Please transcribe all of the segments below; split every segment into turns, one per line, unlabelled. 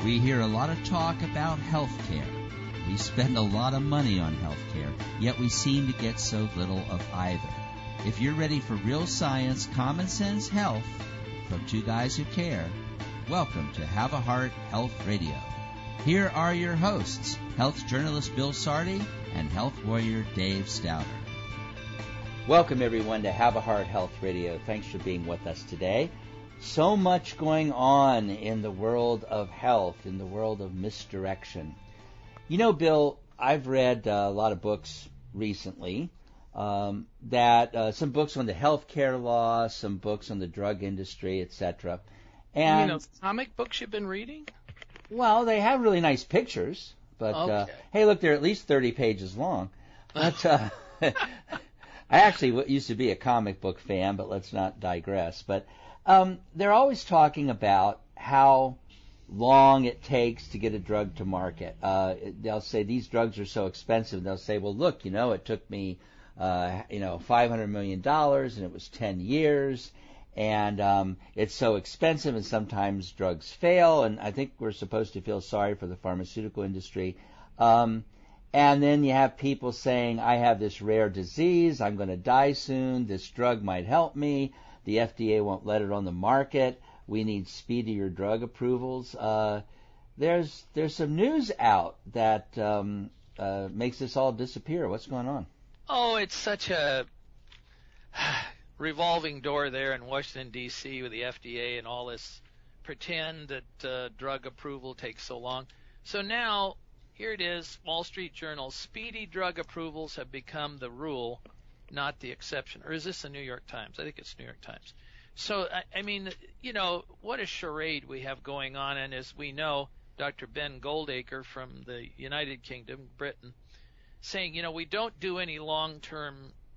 We hear a lot of talk about health care. We spend a lot of money on health care, yet we seem to get so little of either. If you're ready for real science, common sense health from two guys who care, welcome to Have a Heart Health Radio. Here are your hosts, health journalist Bill Sardi and health warrior Dave Stouter. Welcome everyone to Have a Heart Health Radio. Thanks for being with us today. So much going on in the world of health, in the world of misdirection. You know, Bill, I've read a lot of books recently, some books on the healthcare law, some books on the drug industry, etc. And
you know, comic books you've been reading?
Well, they have really nice pictures, but
okay.
Hey, look, they're at least 30 pages long. But I actually used to be a comic book fan, but let's not digress. But they're always talking about how long it takes to get a drug to market. They'll say these drugs are so expensive. They'll say, well, look, it took me, $500 million and it was 10 years. And it's so expensive, and sometimes drugs fail. And I think we're supposed to feel sorry for the pharmaceutical industry. And then you have people saying, I have this rare disease. I'm going to die soon. This drug might help me. The FDA won't let it on the market. We need speedier drug approvals. There's some news out that makes this all disappear. What's going on?
Oh, it's such a revolving door there in Washington, D.C. with the FDA and all this pretend that drug approval takes so long. So now, here it is, Wall Street Journal, speedy drug approvals have become the rule, not the exception. Or is this the New York Times? I think it's New York Times. So, I mean, what a charade we have going on. And as we know, Dr. Ben Goldacre from the United Kingdom, Britain, saying, we don't do any long-term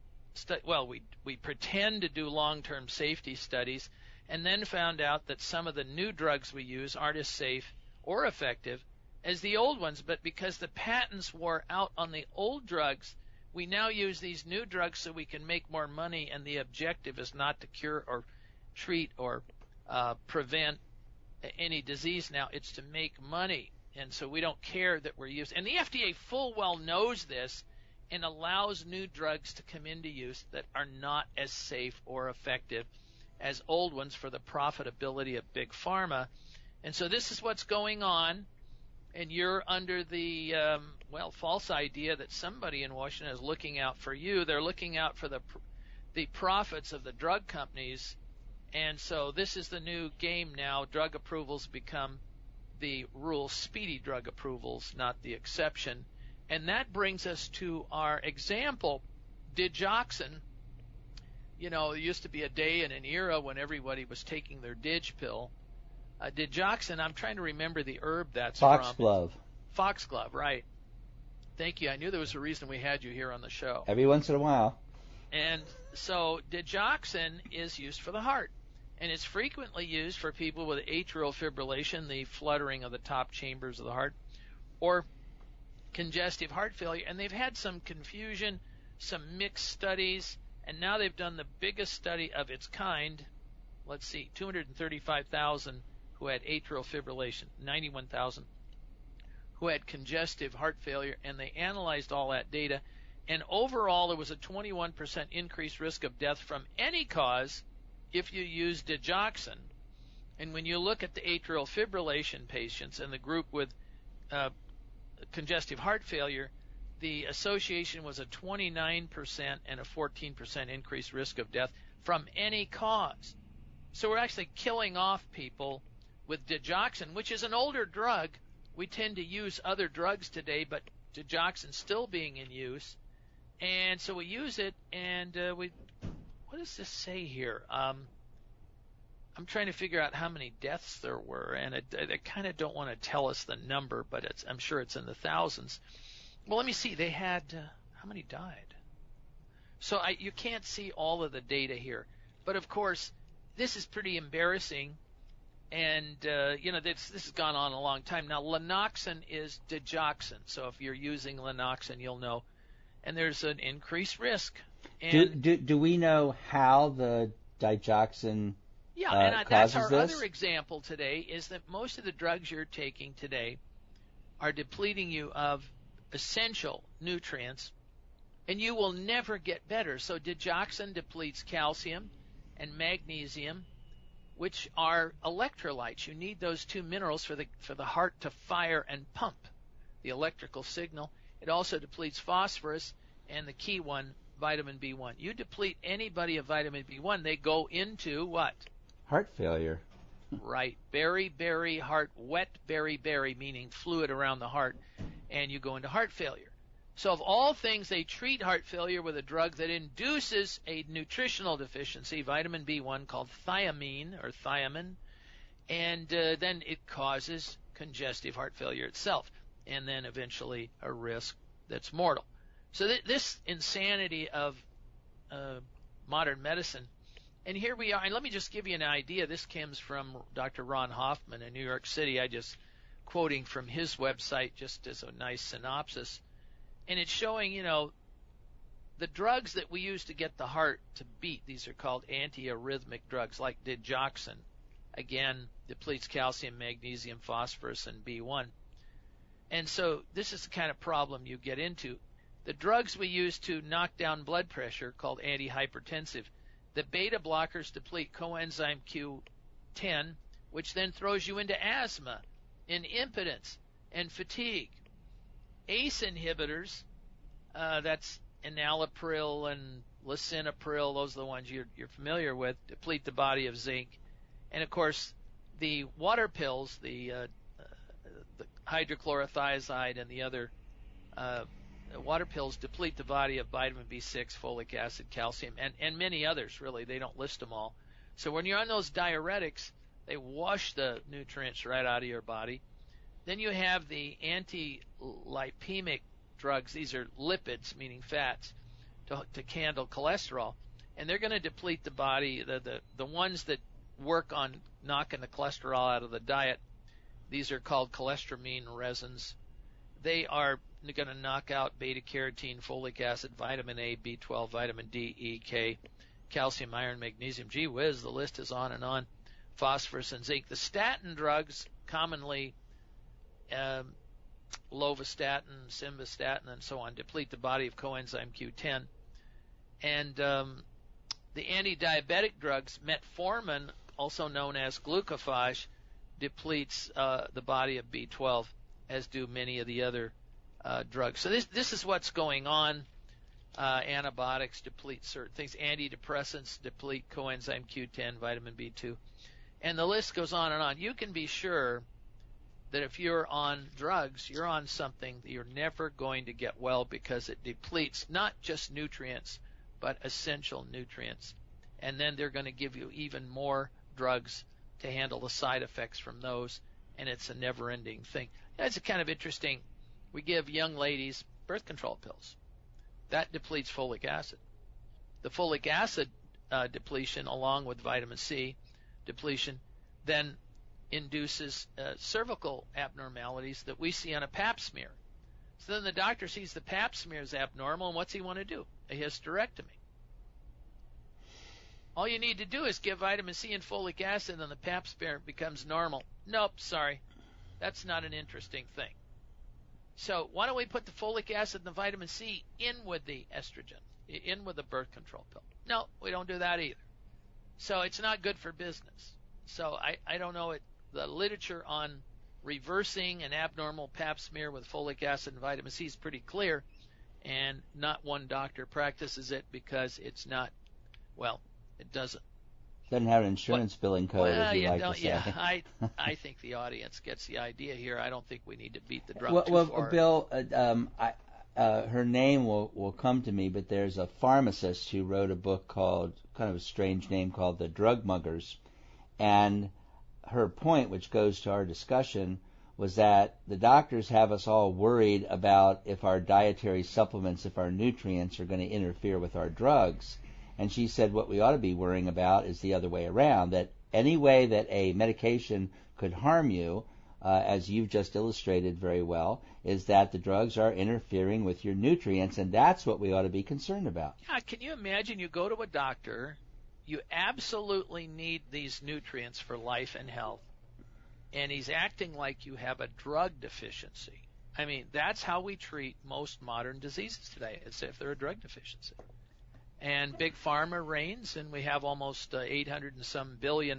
we pretend to do long-term safety studies, and then found out that some of the new drugs we use aren't as safe or effective as the old ones. But because the patents wore out on the old drugs, we now use these new drugs so we can make more money, and the objective is not to cure or treat or prevent any disease now. It's to make money. And so we don't care that we're using. And the FDA full well knows this and allows new drugs to come into use that are not as safe or effective as old ones for the profitability of big pharma. And so this is what's going on. And you're under the, false idea that somebody in Washington is looking out for you. They're looking out for the profits of the drug companies. And so this is the new game now. Drug approvals become the rule, speedy drug approvals, not the exception. And that brings us to our example, digoxin. There used to be a day and an era when everybody was taking their dig pill. Digoxin, I'm trying to remember the herb that's
Foxglove.
Foxglove, right. Thank you. I knew there was a reason we had you here on the show.
Every once in a while.
And so digoxin is used for the heart. And it's frequently used for people with atrial fibrillation, the fluttering of the top chambers of the heart, or congestive heart failure. And they've had some confusion, some mixed studies, and now they've done the biggest study of its kind. Let's see, 235,000 who had atrial fibrillation, 91,000 who had congestive heart failure, and they analyzed all that data. And overall, there was a 21% increased risk of death from any cause if you use digoxin. And when you look at the atrial fibrillation patients and the group with congestive heart failure, the association was a 29% and a 14% increased risk of death from any cause. So we're actually killing off people with digoxin, which is an older drug. We tend to use other drugs today, but digoxin's still being in use. And so we use it, and what does this say here? I'm trying to figure out how many deaths there were, and I kind of don't want to tell us the number, but I'm sure it's in the thousands. Well, let me see. They had how many died? So you can't see all of the data here, but of course, this is pretty embarrassing, and this has gone on a long time now. Lanoxin is digoxin, so if you're using Lanoxin, you'll know, and there's an increased risk. And
do we know how the digoxin
Yeah, and that's our
this?
other example today, is that most of the drugs you're taking today are depleting you of essential nutrients, and you will never get better. So digoxin depletes calcium and magnesium, which are electrolytes. You need those two minerals for the heart to fire and pump the electrical signal. It also depletes phosphorus, and the key one, vitamin B1. You deplete anybody of vitamin B1, they go into what?
Heart failure.
Right. Beriberi heart, wet beriberi, meaning fluid around the heart, and you go into heart failure. So of all things, they treat heart failure with a drug that induces a nutritional deficiency, vitamin B1, called thiamine or thiamine, and then it causes congestive heart failure itself, and then eventually a risk that's mortal. So this insanity of modern medicine. And here we are, and let me just give you an idea. This comes from Dr. Ron Hoffman in New York City. I just quoting from his website just as a nice synopsis. And it's showing, the drugs that we use to get the heart to beat, these are called antiarrhythmic drugs, like digoxin. Again, depletes calcium, magnesium, phosphorus, and B1. And so this is the kind of problem you get into. The drugs we use to knock down blood pressure, called antihypertensive, the beta blockers deplete coenzyme Q10, which then throws you into asthma and impotence and fatigue. ACE inhibitors, that's enalapril and lisinopril, those are the ones you're familiar with, deplete the body of zinc. And of course, the water pills, the hydrochlorothiazide and the other water pills deplete the body of vitamin B6, folic acid, calcium, and many others, really. They don't list them all. So when you're on those diuretics, they wash the nutrients right out of your body. Then you have the anti-lipemic drugs. These are lipids, meaning fats, to handle cholesterol. And they're going to deplete the body. The ones that work on knocking the cholesterol out of the diet, these are called cholestyramine resins. They are going to knock out beta-carotene, folic acid, vitamin A, B12, vitamin D, E, K, calcium, iron, magnesium. Gee whiz, the list is on and on. Phosphorus and zinc. The statin drugs, commonly lovastatin, simvastatin, and so on, deplete the body of coenzyme Q10. And the anti-diabetic drugs, metformin, also known as glucophage, depletes the body of B12, as do many of the other drugs. So this is what's going on. Antibiotics deplete certain things. Antidepressants deplete coenzyme Q10, vitamin B2. And the list goes on and on. You can be sure that if you're on drugs, you're on something that you're never going to get well, because it depletes not just nutrients, but essential nutrients. And then they're going to give you even more drugs to handle the side effects from those, and it's a never-ending thing. It's kind of interesting. We give young ladies birth control pills. That depletes folic acid. The folic acid depletion, along with vitamin C depletion, then induces cervical abnormalities that we see on a pap smear. So then the doctor sees the pap smear is abnormal, and what's he want to do? A hysterectomy. All you need to do is give vitamin C and folic acid, and the pap smear becomes normal. Nope, sorry. That's not an interesting thing. So why don't we put the folic acid and the vitamin C in with the estrogen, in with the birth control pill? No, we don't do that either. So it's not good for business. So I don't know the literature on reversing an abnormal pap smear with folic acid and vitamin C is pretty clear, and not one doctor practices it because it's not, well, it doesn't
have an insurance billing code, as you like to say.
Yeah, I think the audience gets the idea here. I don't think we need to beat the drum too far.
Bill, her name will come to me, but there's a pharmacist who wrote a book called, kind of a strange name, called The Drug Muggers. And her point, which goes to our discussion, was that the doctors have us all worried about if our dietary supplements, if our nutrients are going to interfere with our drugs. And she said what we ought to be worrying about is the other way around, that any way that a medication could harm you, as you've just illustrated very well, is that the drugs are interfering with your nutrients, and that's what we ought to be concerned about.
Yeah, can you imagine you go to a doctor You absolutely need these nutrients for life and health. And he's acting like you have a drug deficiency. I mean, that's how we treat most modern diseases today, as if they're a drug deficiency. And Big Pharma reigns, and we have almost $800 and some billion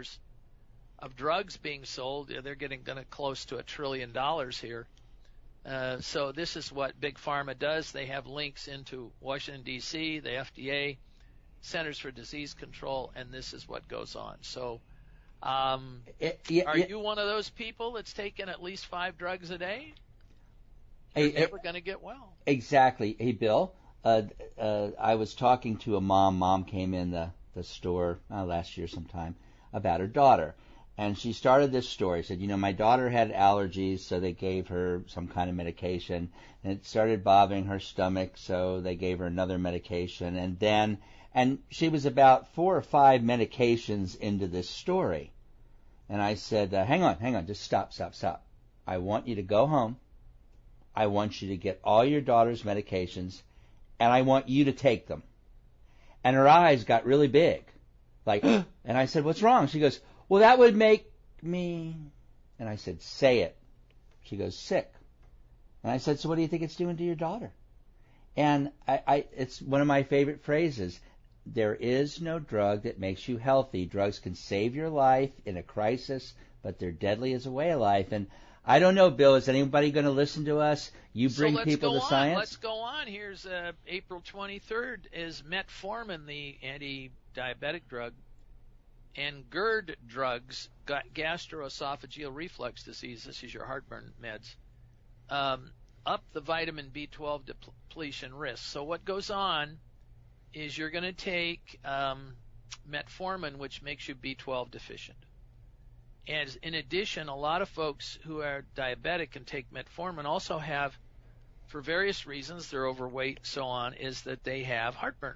of drugs being sold. They're getting close to $1 trillion here. So this is what Big Pharma does. They have links into Washington, D.C., the FDA, Centers for Disease Control, and this is what goes on. So are you one of those people that's taking at least 5 drugs a day? You're never going to get well.
Exactly. Hey, Bill, I was talking to a mom. Mom came in the store last year sometime about her daughter. And she started this story. She said, my daughter had allergies, so they gave her some kind of medication. And it started bothering her stomach, so they gave her another medication. And she was about 4 or 5 medications into this story. And I said, hang on, just stop. I want you to go home. I want you to get all your daughter's medications, and I want you to take them. And her eyes got really big. And I said, what's wrong? She goes, well, that would make me, and I said, say it. She goes, sick. And I said, so what do you think it's doing to your daughter? And it's one of my favorite phrases. There is no drug that makes you healthy. Drugs can save your life in a crisis, but they're deadly as a way of life. And I don't know, Bill, is anybody going to listen to us? You bring people to science?
Let's go on. Here's April 23rd is metformin, the anti-diabetic drug, and GERD drugs, gastroesophageal reflux disease. This is your heartburn meds. Up the vitamin B12 depletion risk. So what goes on is you're going to take metformin, which makes you B12 deficient. And in addition, a lot of folks who are diabetic and take metformin also have, for various reasons, they're overweight, so on, is that they have heartburn.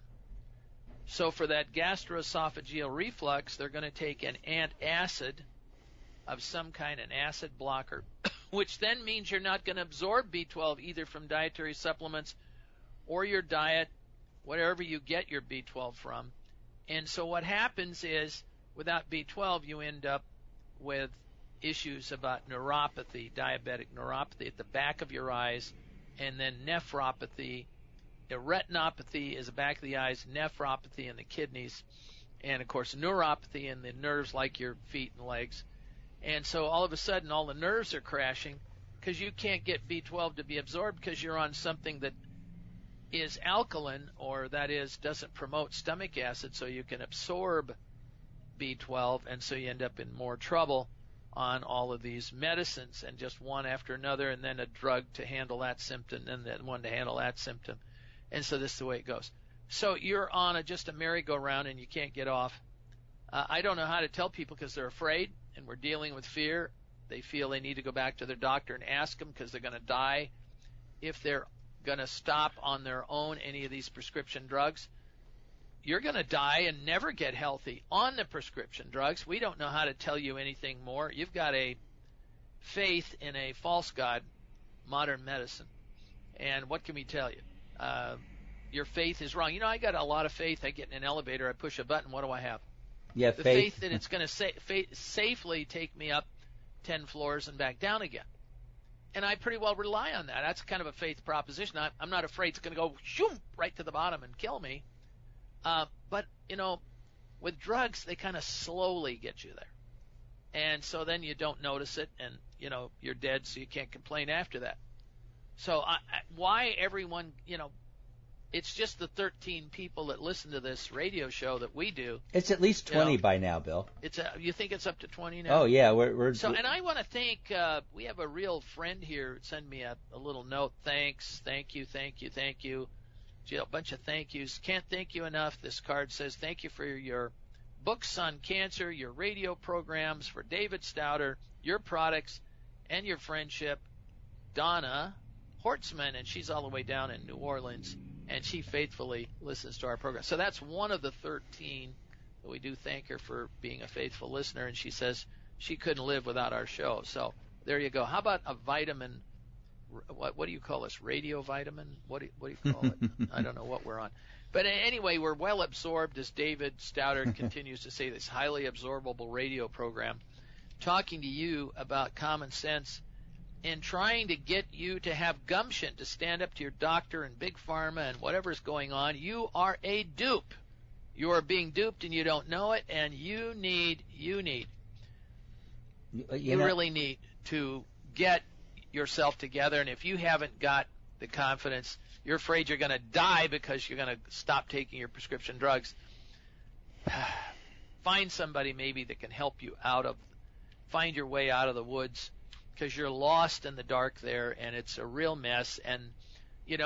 So for that gastroesophageal reflux, they're going to take an antacid of some kind, an acid blocker, which then means you're not going to absorb B12 either from dietary supplements or your diet, wherever you get your B12 from. And so what happens is, without B12, you end up with issues about neuropathy, diabetic neuropathy at the back of your eyes, and then nephropathy. Retinopathy is the back of the eyes, nephropathy in the kidneys, and of course neuropathy in the nerves like your feet and legs. And so all of a sudden all the nerves are crashing because you can't get B12 to be absorbed because you're on something that is alkaline, or that is doesn't promote stomach acid, so you can absorb B12, and so you end up in more trouble on all of these medicines, and just one after another, and then a drug to handle that symptom, and then one to handle that symptom. And so this is the way it goes. So you're on just a merry-go-round and you can't get off. I don't know how to tell people because they're afraid, and we're dealing with fear. They feel they need to go back to their doctor and ask them because they're going to die if they're going to stop on their own any of these prescription drugs. You're going to die and never get healthy on the prescription drugs. We don't know how to tell you anything more. You've got a faith in a false god, modern medicine. And what can we tell you? Your faith is wrong. I got a lot of faith. I get in an elevator, I push a button, what do I have?
Yeah,
the faith that it's going to safely take me up 10 floors and back down again. And I pretty well rely on that. That's kind of a faith proposition. I'm not afraid it's going to go shoom, right to the bottom and kill me. But, with drugs, they kind of slowly get you there. And so then you don't notice it, and, you're dead, so you can't complain after that. So why everyone, it's just the 13 people that listen to this radio show that we do.
It's at least 20 by now, Bill.
You think it's up to 20 now?
Oh, yeah. We're
So, and I want to thank, we have a real friend here send me a little note. Thanks, thank you. A bunch of thank yous. Can't thank you enough. This card says, thank you for your books on cancer, your radio programs, for David Stouter, your products, and your friendship. Donna Hortzman, and she's all the way down in New Orleans, and she faithfully listens to our program. So that's one of the 13 that we do thank her for being a faithful listener, and she says she couldn't live without our show. So there you go. How about a vitamin what do you call this? Radio vitamin? What do you call it? I don't know what we're on. But anyway, we're well absorbed, as David Stouter continues to say, this highly absorbable radio program, talking to you about common sense and trying to get you to have gumption to stand up to your doctor and big pharma and whatever's going on. You are a dupe. You are being duped and you don't know it, and you really need to get yourself together. And if you haven't got the confidence, you're afraid you're going to die because you're going to stop taking your prescription drugs, find somebody maybe that can help you find your way out of the woods, because you're lost in the dark there, and it's a real mess. And, the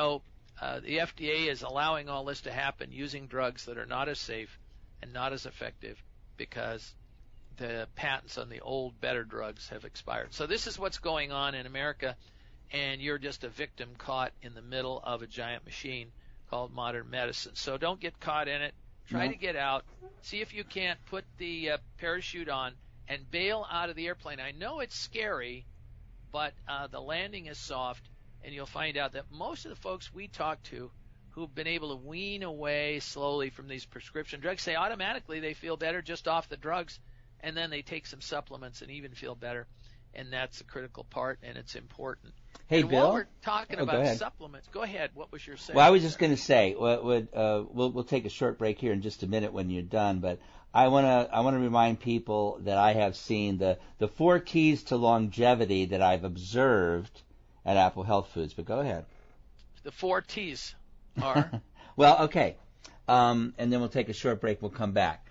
FDA is allowing all this to happen using drugs that are not as safe and not as effective because the patents on the old, better drugs have expired. So this is what's going on in America, and you're just a victim caught in the middle of a giant machine called modern medicine. So don't get caught in it. Try to get out. See if you can't put the parachute on and bail out of the airplane. I know it's scary, but the landing is soft, and you'll find out that most of the folks we talk to who've been able to wean away slowly from these prescription drugs say automatically they feel better just off the drugs, and then they take some supplements and even feel better, and that's a critical part, and it's important.
Hey,
and
Bill,
while we're talking about supplements, go ahead. What was your saying?
Well, I was just going to say, we'll take a short break here in just a minute when you're done, but I want to remind people that I have seen the 4 keys to longevity that I've observed at Apple Health Foods. But go ahead.
The 4 T's are?
Well, okay, and then we'll take a short break. We'll come back.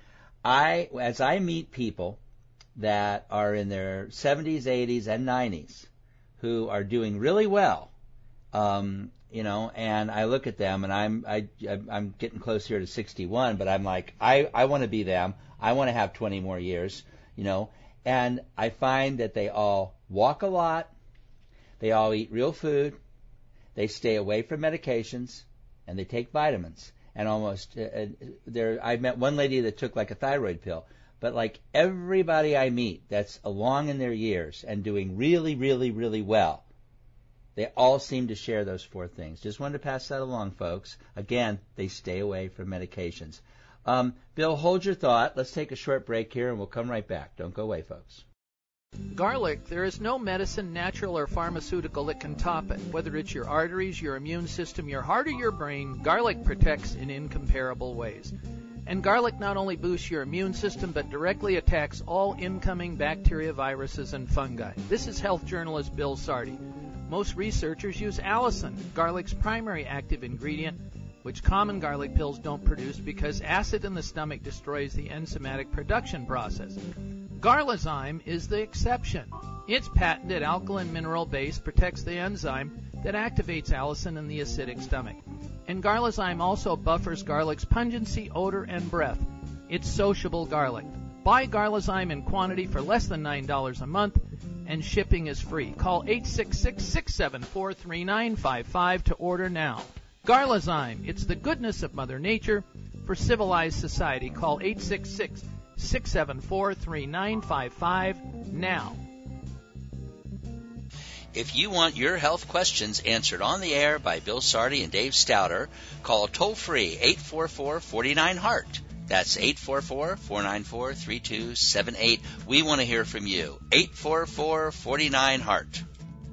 As I meet people that are in their 70s, 80s, and 90s who are doing really well, and I look at them, and I'm getting close here to 61, but I'm like, I want to be them. I want to have 20 more years, and I find that they all walk a lot, they all eat real food, they stay away from medications, and they take vitamins. And almost, I met one lady that took like a thyroid pill, but like everybody I meet that's along in their years and doing really, really, really well, they all seem to share those 4 things. Just wanted to pass that along, folks. Again, they stay away from medications. Bill, hold your thought. Let's take a short break here, and we'll come right back. Don't go away, folks.
Garlic, there is no medicine, natural or pharmaceutical, that can top it. Whether it's your arteries, your immune system, your heart, or your brain, garlic protects in incomparable ways. And garlic not only boosts your immune system, but directly attacks all incoming bacteria, viruses, and fungi. This is health journalist Bill Sardi. Most researchers use allicin, garlic's primary active ingredient, which common garlic pills don't produce because acid in the stomach destroys the enzymatic production process. Garlazyme is the exception. Its patented alkaline mineral base protects the enzyme that activates allicin in the acidic stomach. And Garlazyme also buffers garlic's pungency, odor, and breath. It's sociable garlic. Buy Garlazyme in quantity for less than $9 a month, and shipping is free. Call 866-674-3955 to order now. Garlazyme, it's the goodness of Mother Nature for civilized society. Call 866-674-3955 now.
If you want your health questions answered on the air by Bill Sardi and Dave Stouter, call toll-free 844-49-HEART. That's 844-494-3278. We want to hear from you. 844-49-HEART.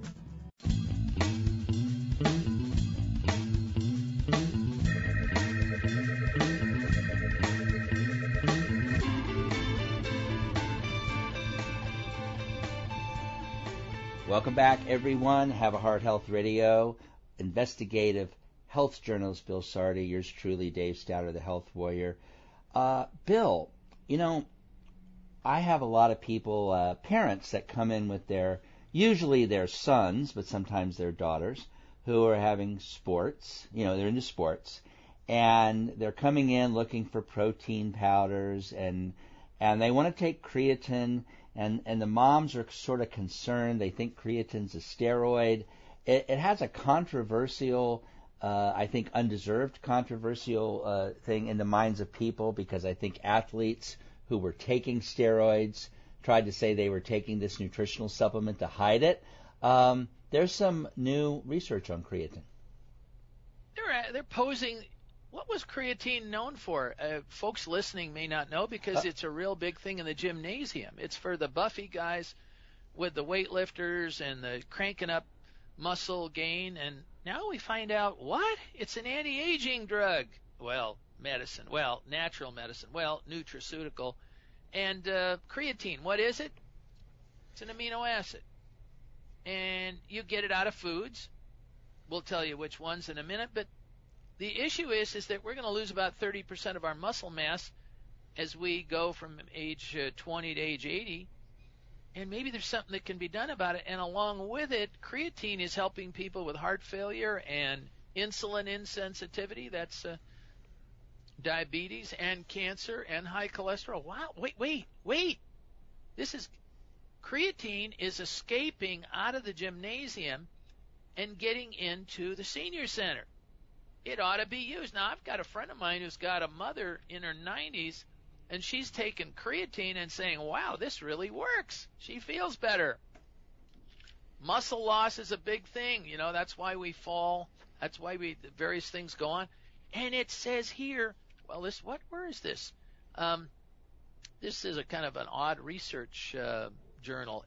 Welcome back, everyone. Have a Heart Health Radio. Investigative health journalist Bill Sardi. Yours truly, Dave Stouter, the Health Warrior. Bill, I have a lot of people, parents that come in with usually their sons, but sometimes their daughters, who are having sports. They're into sports, and they're coming in looking for protein powders, and they want to take creatine. And the moms are sort of concerned. They think creatine's a steroid. It has a controversial, I think undeserved controversial thing in the minds of people, because I think athletes who were taking steroids tried to say they were taking this nutritional supplement to hide it. There's some new research on creatine.
They're posing. What was creatine known for? Folks listening may not know because it's a real big thing in the gymnasium. It's for the buffy guys with the weightlifters and the cranking up muscle gain. And now we find out what? It's an anti-aging drug. Well, medicine. Well, natural medicine. Well, nutraceutical. And creatine, what is it? It's an amino acid. And you get it out of foods. We'll tell you which ones in a minute, but the issue is that we're going to lose about 30% of our muscle mass as we go from age 20 to age 80, and maybe there's something that can be done about it. And along with it, creatine is helping people with heart failure and insulin insensitivity. That's diabetes and cancer and high cholesterol. Wow, wait. Creatine is escaping out of the gymnasium and getting into the senior center. It ought to be used. Now, I've got a friend of mine who's got a mother in her 90s, and she's taking creatine and saying, wow, this really works. She feels better. Muscle loss is a big thing. You know, that's why we fall. That's why various things go on. And it says here, well, where is this? This is a kind of an odd research journal,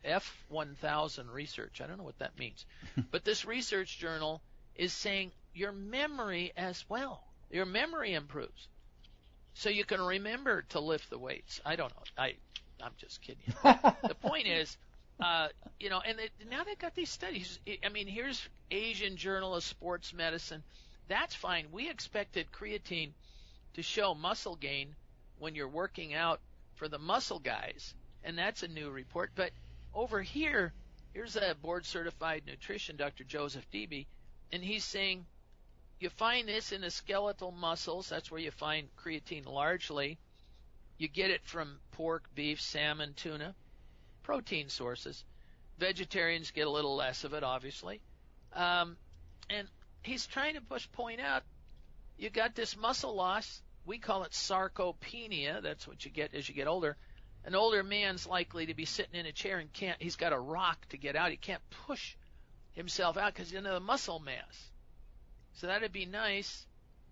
F1000 Research. I don't know what that means. But this research journal is saying your memory as well. Your memory improves. So you can remember to lift the weights. I don't know. I'm just kidding you. The point is, and now they've got these studies. I mean, here's Asian Journal of Sports Medicine. That's fine. We expected creatine to show muscle gain when you're working out for the muscle guys, and that's a new report. But over here, here's a board-certified nutrition, Dr. Joseph Debe, and he's saying you find this in the skeletal muscles. That's where you find creatine largely. You get it from pork, beef, salmon, tuna, protein sources. Vegetarians get a little less of it, obviously. And he's trying to point out you got this muscle loss. We call it sarcopenia. That's what you get as you get older. An older man's likely to be sitting in a chair and he's got a rock to get out. He can't push himself out because of the muscle mass. So that'd be nice.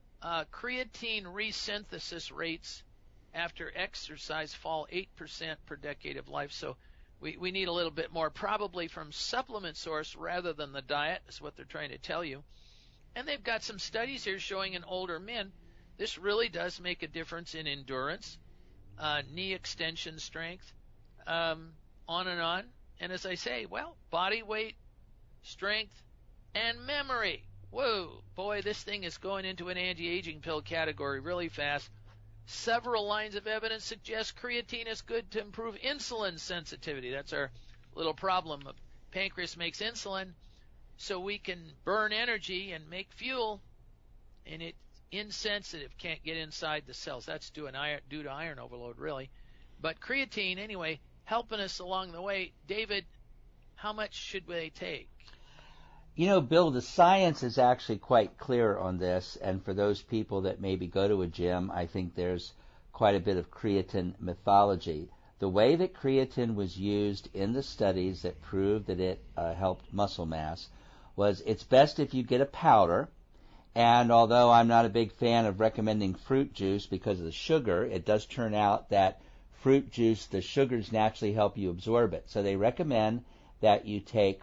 Creatine resynthesis rates after exercise fall 8% per decade of life. So we need a little bit more, probably from supplement source rather than the diet, is what they're trying to tell you. And they've got some studies here showing in older men, this really does make a difference in endurance, knee extension strength, on and on. And as I say, well, body weight, strength, and memory. Whoa, boy, this thing is going into an anti-aging pill category really fast. Several lines of evidence suggest creatine is good to improve insulin sensitivity. That's our little problem. Pancreas makes insulin so we can burn energy and make fuel, and it's insensitive, can't get inside the cells. That's due to iron overload, really. But creatine, anyway, helping us along the way. David, how much should they take?
You know, Bill, the science is actually quite clear on this, and for those people that maybe go to a gym, I think there's quite a bit of creatine mythology. The way that creatine was used in the studies that proved that it helped muscle mass was it's best if you get a powder, and although I'm not a big fan of recommending fruit juice because of the sugar, it does turn out that fruit juice, the sugars naturally help you absorb it. So they recommend that you take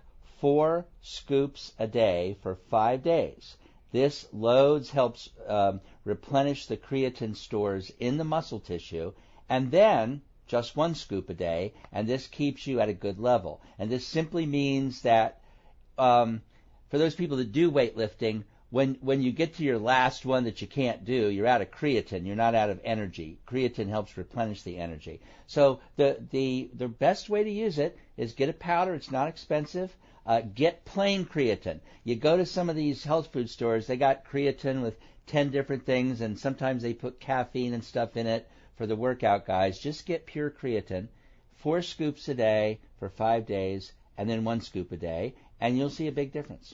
4 scoops a day for 5 days. This helps replenish the creatine stores in the muscle tissue, and then just 1 scoop a day, and this keeps you at a good level. And this simply means that for those people that do weightlifting, when you get to your last one that you can't do, you're out of creatine. You're not out of energy. Creatine helps replenish the energy. So the best way to use it is get a powder. It's not expensive. Get plain creatine. You go to some of these health food stores, they got creatine with 10 different things, and sometimes they put caffeine and stuff in it for the workout guys. Just get pure creatine, 4 scoops a day for 5 days, and then 1 scoop a day, and you'll see a big difference.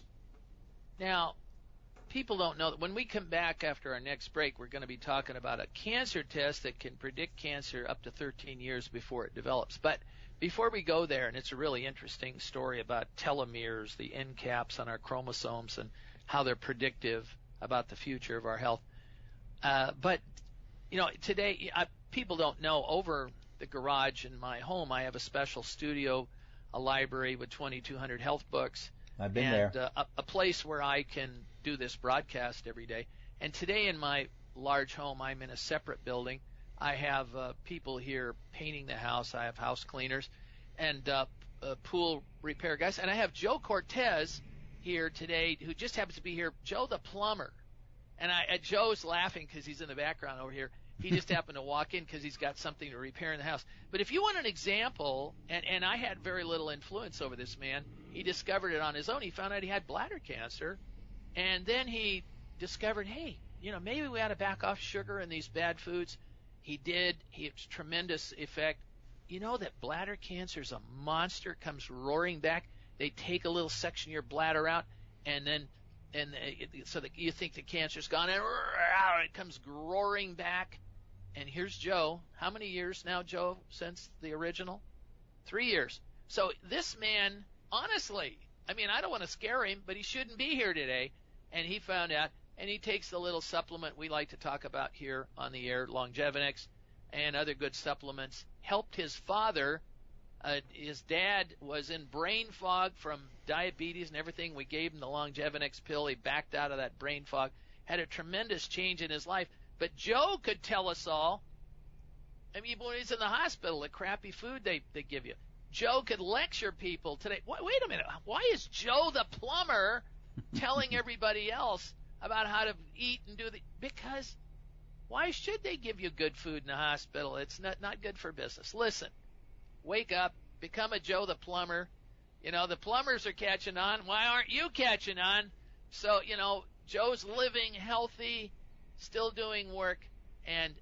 Now, people don't know that when we come back after our next break, we're going to be talking about a cancer test that can predict cancer up to 13 years before it develops. But before we go there, and it's a really interesting story about telomeres, the end caps on our chromosomes, and how they're predictive about the future of our health. But today people don't know. Over the garage in my home, I have a special studio, a library with 2,200 health books.
I've been there.
A place where I can do this broadcast every day. And today in my large home, I'm in a separate building. I have people here painting the house. I have house cleaners and pool repair guys. And I have Joe Cortez here today, who just happens to be here, Joe the plumber. And Joe's laughing because he's in the background over here. He just happened to walk in because he's got something to repair in the house. But if you want an example, and I had very little influence over this man, he discovered it on his own. He found out he had bladder cancer, and then he discovered, hey, maybe we ought to back off sugar and these bad foods. He did. It's tremendous effect. You know that bladder cancer is a monster. It comes roaring back. They take a little section of your bladder out, so that you think the cancer's gone, and it comes roaring back. And here's Joe. How many years now, Joe, since the original? 3 years. So this man, honestly, I don't want to scare him, but he shouldn't be here today. And he found out, and he takes the little supplement we like to talk about here on the air, Longevinix, and other good supplements. Helped his father. His dad was in brain fog from diabetes and everything. We gave him the Longevinix pill. He backed out of that brain fog. Had a tremendous change in his life. But Joe could tell us all. When he's in the hospital, the crappy food they give you. Joe could lecture people today. Wait a minute. Why is Joe the plumber telling everybody else about how to eat and do because why should they give you good food in the hospital? It's not good for business. Listen, wake up, become a Joe the plumber. The plumbers are catching on. Why aren't you catching on? So, Joe's living healthy, still doing work, and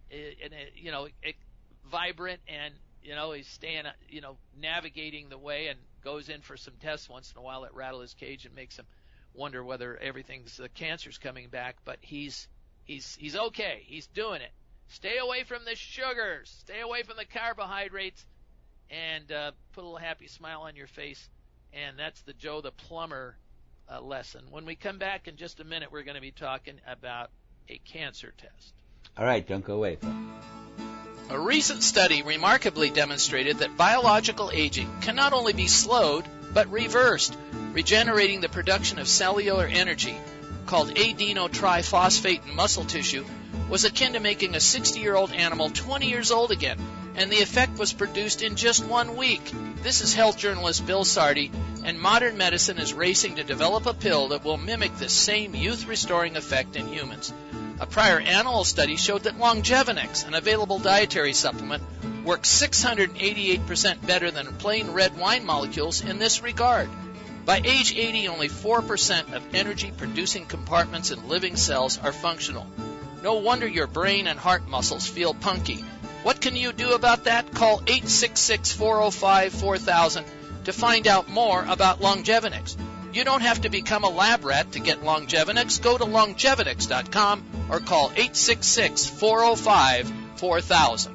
vibrant, and he's staying, navigating the way, and goes in for some tests once in a while that rattle his cage and makes him wonder whether the cancer's coming back. But he's okay. He's doing it. Stay away from the sugars. Stay away from the carbohydrates, and put a little happy smile on your face. And that's the Joe the plumber lesson. When we come back in just a minute, we're going to be talking about a cancer test.
All right, don't go away.
A recent study remarkably demonstrated that biological aging can not only be slowed, but reversed, regenerating the production of cellular energy, called adenotriphosphate in muscle tissue, was akin to making a 60-year-old animal 20 years old again, and the effect was produced in just 1 week. This is health journalist Bill Sardi, and modern medicine is racing to develop a pill that will mimic this same youth-restoring effect in humans. A prior animal study showed that Longevinix, an available dietary supplement, works 688% better than plain red wine molecules in this regard. By age 80, only 4% of energy-producing compartments in living cells are functional. No wonder your brain and heart muscles feel punky. What can you do about that? Call 866-405-4000 to find out more about Longevinix. You don't have to become a lab rat to get Longevinix. Go to Longevinix.com or call 866-405-4000.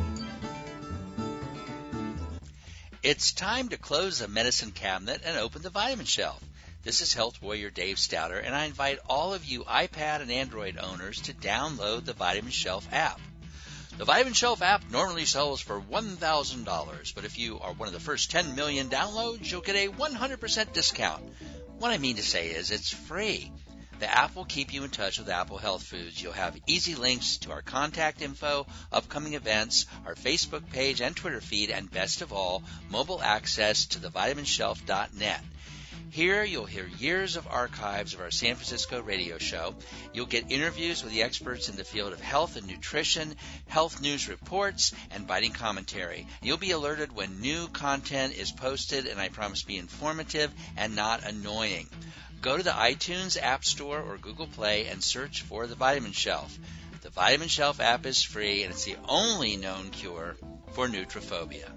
It's time to close the medicine cabinet and open the vitamin shelf. This is Health Warrior Dave Stouter, and I invite all of you iPad and Android owners to download the Vitamin Shelf app. The Vitamin Shelf app normally sells for $1,000, but if you are one of the first 10 million downloads, you'll get a 100% discount. What I mean to say is it's free. The app will keep you in touch with Apple Health Foods. You'll have easy links to our contact info, upcoming events, our Facebook page and Twitter feed, and best of all, mobile access to the vitaminshelf.net. Here, you'll hear years of archives of our San Francisco radio show. You'll get interviews with the experts in the field of health and nutrition, health news reports, and biting commentary. You'll be alerted when new content is posted, and I promise to be informative and not annoying. Go to the iTunes App Store or Google Play and search for the Vitamin Shelf. The Vitamin Shelf app is free, and it's the only known cure for nutrophobia.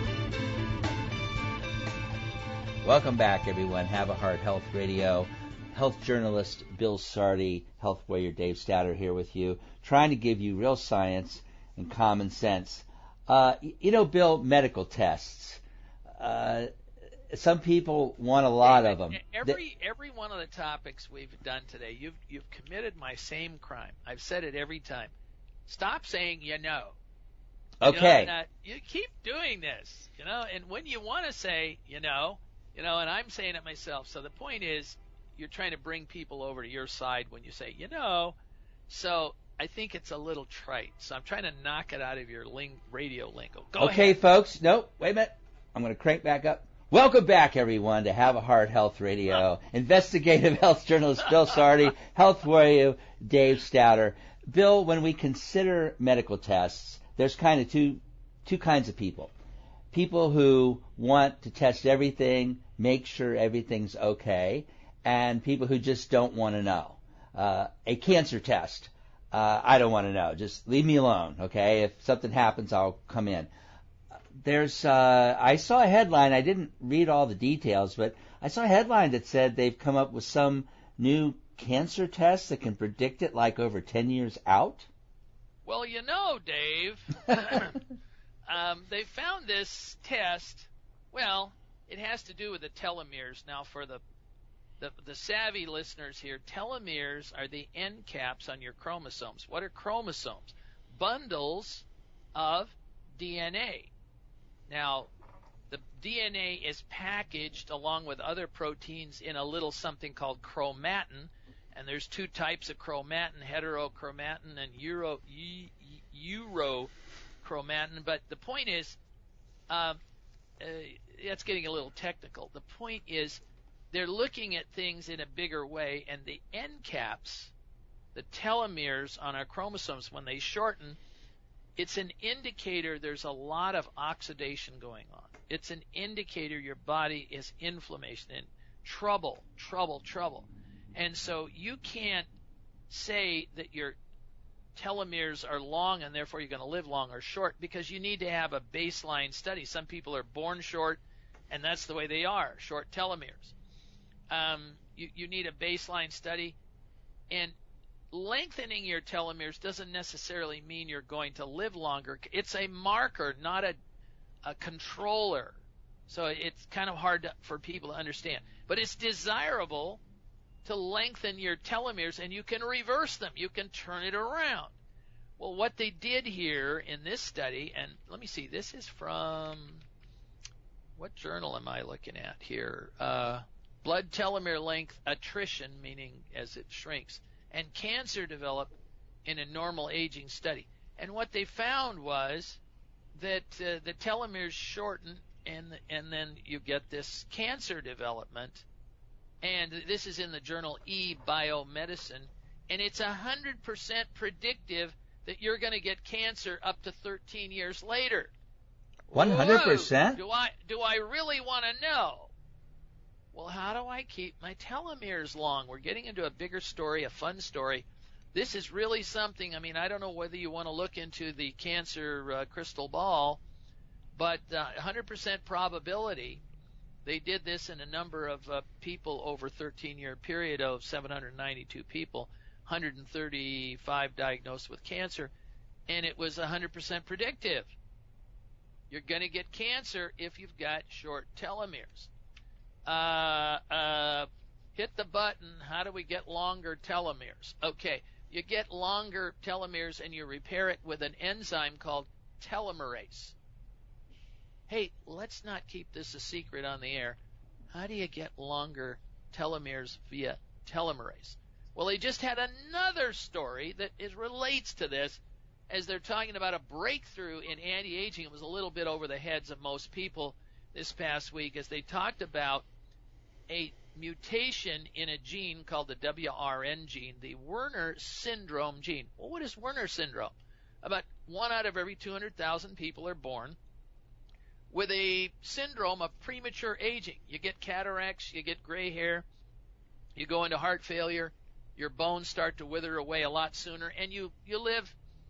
Welcome back, everyone. Have a Heart Health Radio. health journalist Bill Sardi, health warrior Dave Statter here with you, trying to give you real science and common sense. Bill, medical tests. Some people want a lot of them.
Every one of the topics we've done today, you've committed my same crime. I've said it every time. Stop saying you know.
Okay.
You keep doing this, and when you want to say and I'm saying it myself. So the point is, you're trying to bring people over to your side when you say So I think it's a little trite. So I'm trying to knock it out of your radio lingo. Go ahead.
Folks. No, wait a minute. I'm going to crank back up. Welcome back, everyone, to Have a Heart Health Radio. Investigative health journalist Bill Sardi, health warrior Dave Statter. Bill, when we consider medical tests, there's kind of two kinds of people. People who want to test everything, make sure everything's okay, and people who just don't want to know. A cancer test, I don't want to know. Just leave me alone, okay? If something happens, I'll come in. I saw a headline, I didn't read all the details, but I saw a headline that said they've come up with some new cancer test that can predict it like over 10 years out.
Well, Dave, they found this test. Well, it has to do with the telomeres. Now, for the savvy listeners here, telomeres are the end caps on your chromosomes. What are chromosomes? Bundles of DNA. Now, the DNA is packaged along with other proteins in a little something called chromatin, and there's two types of chromatin, heterochromatin and eurochromatin. But the point is, that's getting a little technical. The point is, they're looking at things in a bigger way, and the end caps, the telomeres on our chromosomes, when they shorten, it's an indicator there's a lot of oxidation going on. It's an indicator your body is inflammation and trouble. And so you can't say that your telomeres are long and therefore you're going to live long or short, because you need to have a baseline study. Some people are born short, and that's the way they are, short telomeres. You need a baseline study, and lengthening your telomeres doesn't necessarily mean you're going to live longer. It's a marker, not a controller. So it's kind of hard for people to understand. But it's desirable to lengthen your telomeres, and you can reverse them. You can turn it around. Well, what they did here in this study, and let me see, this is from, what journal am I looking at here? Blood telomere length attrition, meaning as it shrinks, and cancer developed in a normal aging study. And what they found was that the telomeres shorten, and then you get this cancer development. And this is in the journal eBiomedicine, and it's 100% predictive that you're going to get cancer up to 13 years later.
100%?
Do I really want to know? Well, how do I keep my telomeres long? We're getting into a bigger story, a fun story. This is really something. I mean, I don't know whether you want to look into the cancer crystal ball, but 100% probability. They did this in a number of people over a 13-year period of 792 people, 135 diagnosed with cancer, and it was 100% predictive. You're going to get cancer if you've got short telomeres. Hit the button. How do we get longer telomeres? Okay, you get longer telomeres and you repair it with an enzyme called telomerase. Hey, let's not keep this a secret on the air. How do you get longer telomeres via telomerase? Well, they just had another story that relates to this, as they're talking about a breakthrough in anti-aging. It was a little bit over the heads of most people this past week, as they talked about a mutation in a gene called the WRN gene, the Werner syndrome gene. Well, what is Werner syndrome? About 1 out of every 200,000 people are born with a syndrome of premature aging. You get cataracts, you get gray hair, you go into heart failure, your bones start to wither away a lot sooner, and you live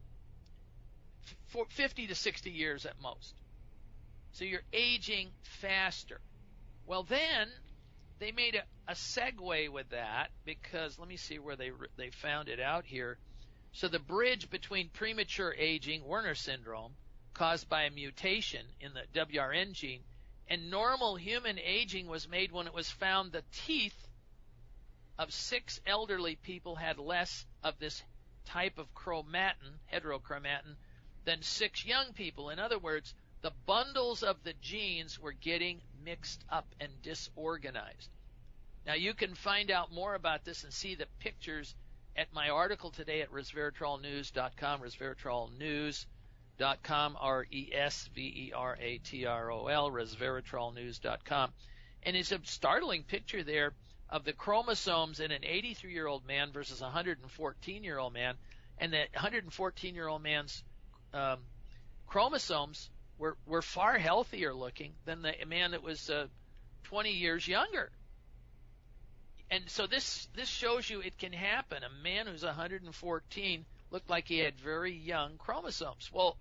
for 50 to 60 years at most. So you're aging faster. Well, then they made a segue with that because let me see where they found it out here. So the bridge between premature aging, Werner syndrome, caused by a mutation in the WRN gene, and normal human aging was made when it was found the teeth of 6 elderly people had less of this type of chromatin, heterochromatin, than 6 young people. In other words, the bundles of the genes were getting mixed up and disorganized. Now you can find out more about this and see the pictures at my article today at resveratrolnews.com, resveratrolnews.com, RESVERATROL, resveratrolnews.com. And it's a startling picture there of the chromosomes in an 83-year-old man versus a 114-year-old man, and that 114-year-old man's chromosomes were far healthier looking than the man that was 20 years younger. And so this shows you it can happen. A man who's 114 looked like he had very young chromosomes. Well,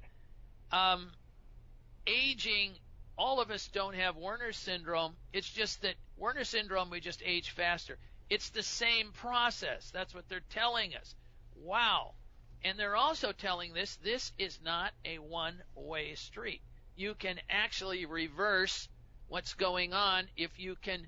aging, all of us don't have Werner syndrome. It's just that Werner syndrome, we just age faster. It's the same process. That's what they're telling us. Wow. And they're also telling this is not a one-way street. You can actually reverse what's going on if you can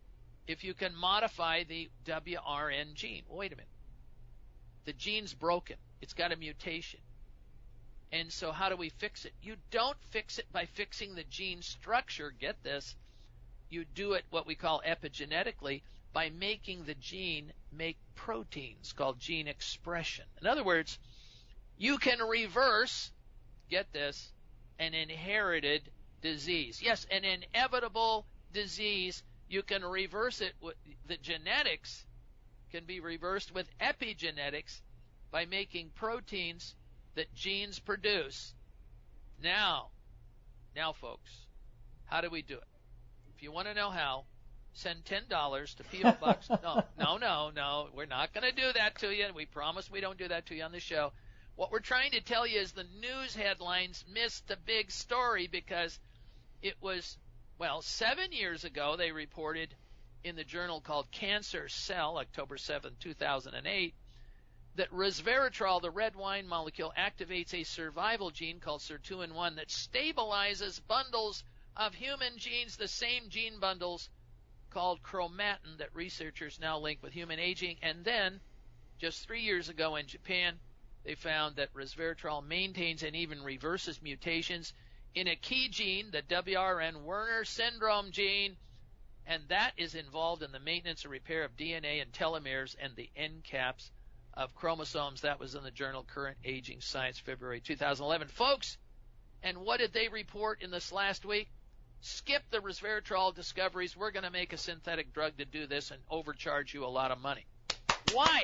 modify the WRN gene. Well, wait a minute. The gene's broken. It's got a mutation. And so how do we fix it? You don't fix it by fixing the gene structure. Get this. You do it what we call epigenetically by making the gene make proteins called gene expression. In other words, you can reverse, get this, an inherited disease. Yes, an inevitable disease. You can reverse it with the genetics can be reversed with epigenetics by making proteins that genes produce. Now folks, how do we do it? If you want to know how, send $10 to P.O. Box. No, we're not going to do that to you. We promise we don't do that to you on the show. What we're trying to tell you is the news headlines missed the big story because it was, 7 years ago they reported in the journal called Cancer Cell, October 7, 2008, that resveratrol, the red wine molecule, activates a survival gene called sirtuin-1 that stabilizes bundles of human genes, the same gene bundles called chromatin that researchers now link with human aging. And then, just 3 years ago in Japan, they found that resveratrol maintains and even reverses mutations in a key gene, the WRN Werner syndrome gene, and that is involved in the maintenance and repair of DNA and telomeres and the end caps of chromosomes. That was in the journal Current Aging Science, February 2011. Folks, and what did they report in this last week? Skip the resveratrol discoveries. We're going to make a synthetic drug to do this and overcharge you a lot of money. Why?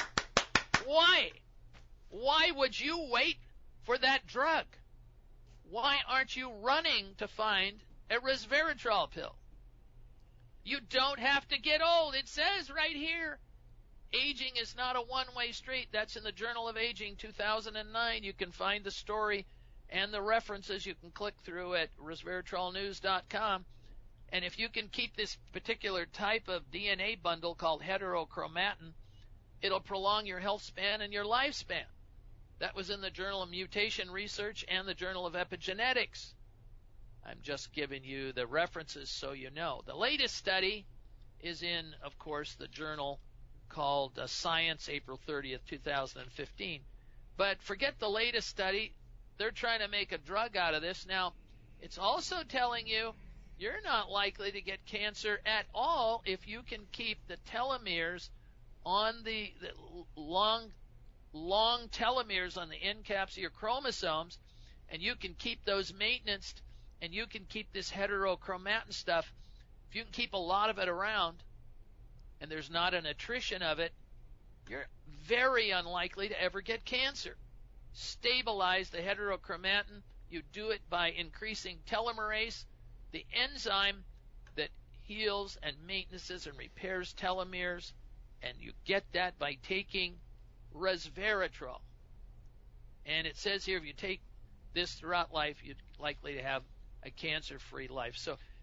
Why would you wait for that drug? Why aren't you running to find a resveratrol pill? You don't have to get old. It says right here, aging is not a one-way street. That's in the Journal of Aging, 2009. You can find the story and the references. You can click through at resveratrolnews.com. And if you can keep this particular type of DNA bundle called heterochromatin, it'll prolong your health span and your lifespan. That was in the Journal of Mutation Research and the Journal of Epigenetics. I'm just giving you the references so you know. The latest study is in, of course, the journal called Science, April 30th, 2015. But forget the latest study. They're trying to make a drug out of this. Now, it's also telling you you're not likely to get cancer at all if you can keep the telomeres on the long telomeres on the end caps of your chromosomes, and you can keep those maintenance, and you can keep this heterochromatin stuff. If you can keep a lot of it around, and there's not an attrition of it, you're very unlikely to ever get cancer. Stabilize the heterochromatin. You do it by increasing telomerase, the enzyme that heals and maintenances and repairs telomeres, and you get that by taking resveratrol. And it says here if you take this throughout life, you're likely to have a cancer-free life. So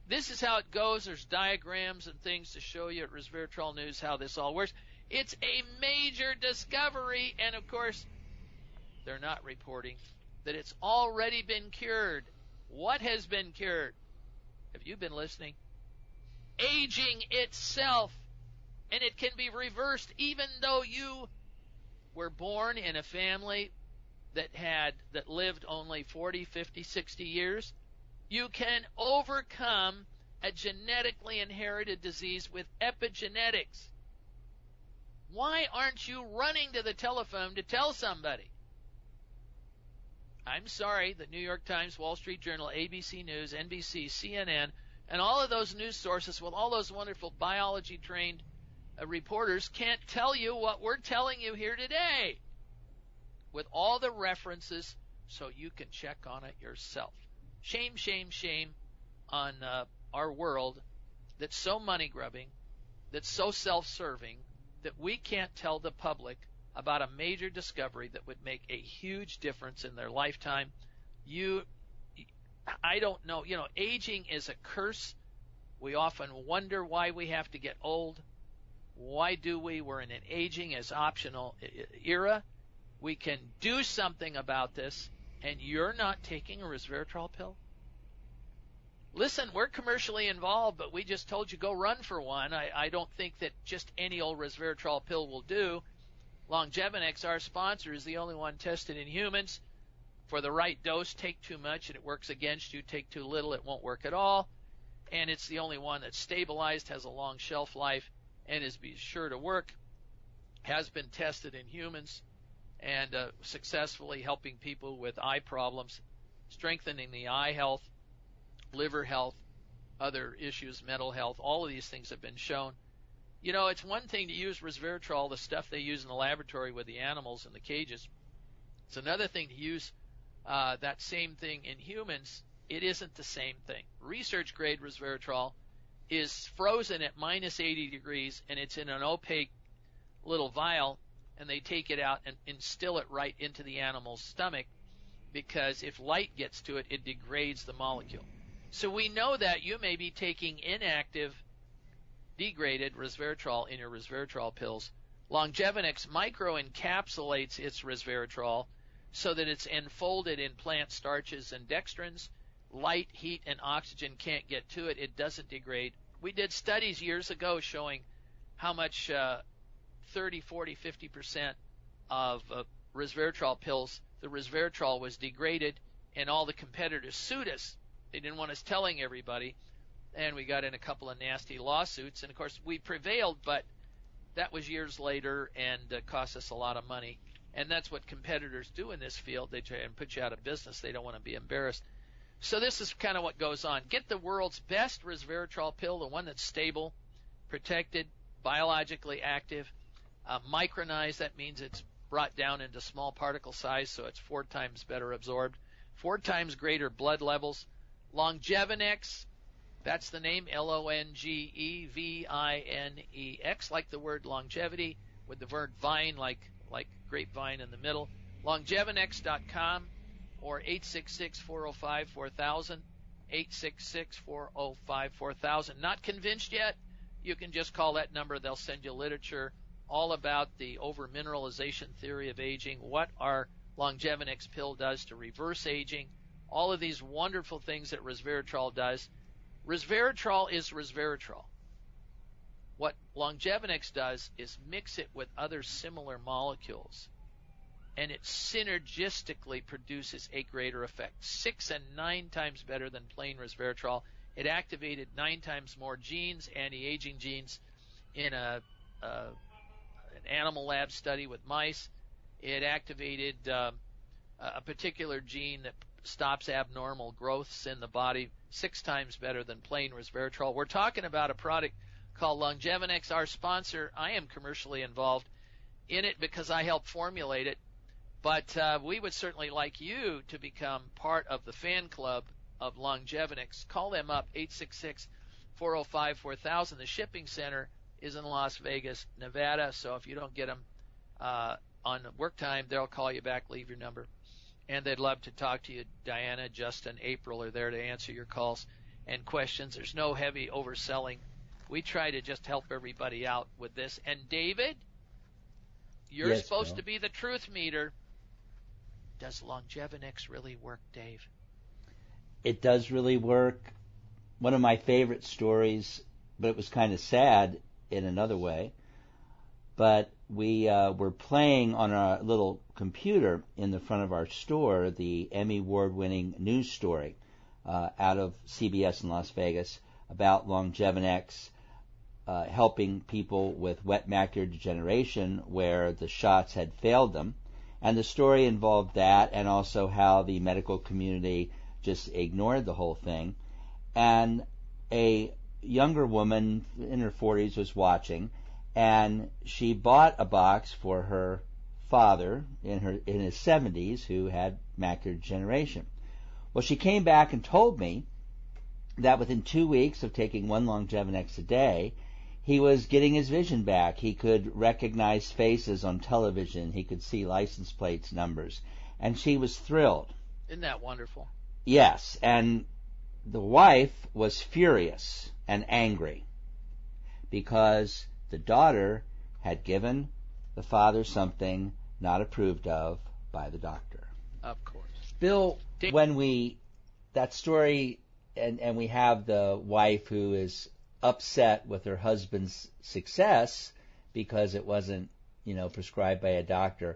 This is how it goes. There's diagrams and things to show you at Resveratrol News how this all works. It's a major discovery, and of course, they're not reporting that it's already been cured. What has been cured? Have you been listening? Aging itself. And it can be reversed even though you were born in a family that lived only 40, 50, 60 years. You can overcome a genetically inherited disease with epigenetics. Why aren't you running to the telephone to tell somebody? I'm sorry, the New York Times, Wall Street Journal, ABC News, NBC, CNN, and all of those news sources with all those wonderful biology-trained reporters can't tell you what we're telling you here today with all the references so you can check on it yourself. Shame, shame, shame on our world that's so money-grubbing, that's so self-serving, that we can't tell the public about a major discovery that would make a huge difference in their lifetime. I don't know, aging is a curse. We often wonder why we have to get old. Why do we? We're in an aging as optional era. We can do something about this, and you're not taking a resveratrol pill? Listen, we're commercially involved, but we just told you go run for one. I don't think that just any old resveratrol pill will do. Longevinex, our sponsor, is the only one tested in humans. For the right dose, take too much and it works against you. Take too little, it won't work at all. And it's the only one that's stabilized, has a long shelf life, and is be sure to work. Has been tested in humans and successfully helping people with eye problems, strengthening the eye health, liver health, other issues, mental health. All of these things have been shown. It's one thing to use resveratrol, the stuff they use in the laboratory with the animals in the cages. It's another thing to use that same thing in humans. It isn't the same thing. Research grade resveratrol is frozen at minus 80 degrees, and it's in an opaque little vial, and they take it out and instill it right into the animal's stomach, because if light gets to it, it degrades the molecule. So we know that you may be taking inactive, degraded resveratrol in your resveratrol pills. Longevinex microencapsulates its resveratrol so that it's enfolded in plant starches and dextrins. Light, heat, and oxygen can't get to it. It doesn't degrade. We did studies years ago showing how much 30, 40, 50% of resveratrol pills, the resveratrol was degraded, and all the competitors sued us. They didn't want us telling everybody, and we got in a couple of nasty lawsuits. And, of course, we prevailed, but that was years later and cost us a lot of money. And that's what competitors do in this field. They try and put you out of business. They don't want to be embarrassed. So this is kind of what goes on. Get the world's best resveratrol pill, the one that's stable, protected, biologically active, micronized. That means it's brought down into small particle size, so it's 4 times better absorbed, 4 times greater blood levels. Longevinex, that's the name, Longevinex, like the word longevity, with the word vine, like grapevine in the middle. Longevinex.com or 866-405-4000, 866-405-4000. Not convinced yet? You can just call that number. They'll send you literature all about the over-mineralization theory of aging, what our Longevinex pill does to reverse aging, all of these wonderful things that resveratrol does. Resveratrol is resveratrol. What Longevinex does is mix it with other similar molecules, and it synergistically produces a greater effect, 6 and 9 times better than plain resveratrol. It activated 9 times more genes, anti-aging genes, in an animal lab study with mice. It activated a particular gene that stops abnormal growths in the body, 6 times better than plain resveratrol. We're talking about a product called Longevinex. Our sponsor, I am commercially involved in it because I helped formulate it, but we would certainly like you to become part of the fan club of Longevinex. Call them up, 866-405-4000. The shipping center is in Las Vegas, Nevada, so if you don't get them on work time, they'll call you back, leave your number. And they'd love to talk to you. Diana, Justin, April are there to answer your calls. and questions. There's no heavy overselling. We try to just help everybody out with this. And David, you're
Yes,
supposed
Bill.
to be the truth meter. Does Longevinex really work, Dave?
It does really work. One of my favorite stories, but it was kind of sad in another way. But we were playing on our little computer in the front of our store the Emmy Award-winning news story out of CBS in Las Vegas about Longevinex helping people with wet macular degeneration where the shots had failed them. And the story involved that and also how the medical community just ignored the whole thing. And a younger woman in her 40s was watching, and she bought a box for her father in his 70s who had macular degeneration. Well, she came back and told me that within 2 weeks of taking one Longevinex a day, he was getting his vision back. He could recognize faces on television. He could see license plates numbers. And she was thrilled.
Isn't that wonderful?
Yes, and the wife was furious and angry because the daughter had given the father something not approved of by the doctor.
Of course.
Bill, when that story, and we have the wife who is upset with her husband's success because it wasn't, prescribed by a doctor.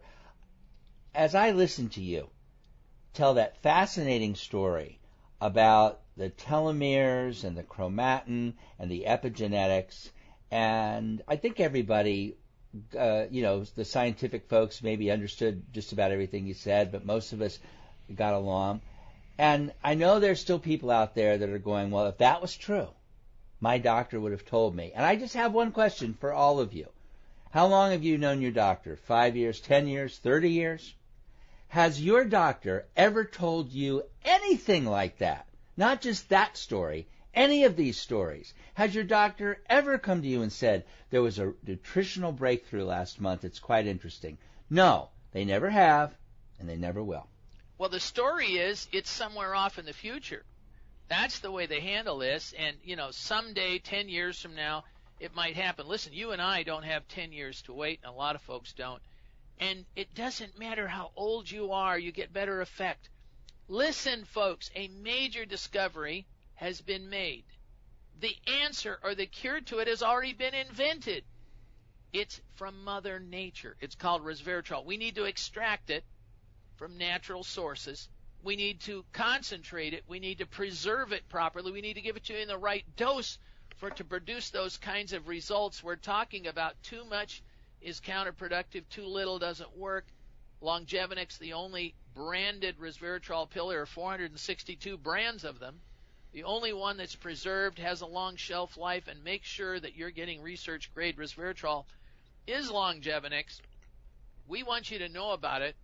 As I listen to you tell that fascinating story about the telomeres and the chromatin and the epigenetics, and I think everybody, the scientific folks maybe understood just about everything you said, but most of us got along. And I know there's still people out there that are going, well, if that was true, my doctor would have told me. And I just have one question for all of you. How long have you known your doctor? 5 years, 10 years, 30 years? Has your doctor ever told you anything like that? Not just that story, any of these stories. Has your doctor ever come to you and said, there was a nutritional breakthrough last month, it's quite interesting? No, they never have, and they never will.
Well, the story is it's somewhere off in the future. That's the way they handle this. And, someday, 10 years from now, it might happen. Listen, you and I don't have 10 years to wait, and a lot of folks don't. And it doesn't matter how old you are, you get better effect. Listen, folks, a major discovery has been made. The answer or the cure to it has already been invented. It's from Mother Nature. It's called resveratrol. We need to extract it from natural sources. We need to concentrate it. We need to preserve it properly. We need to give it to you in the right dose for it to produce those kinds of results we're talking about. Too much is counterproductive. Too little doesn't work. Longevinex, the only branded resveratrol pill, there are 462 brands of them. The only one that's preserved, has a long shelf life, and make sure that you're getting research-grade resveratrol is Longevinex. We want you to know about it.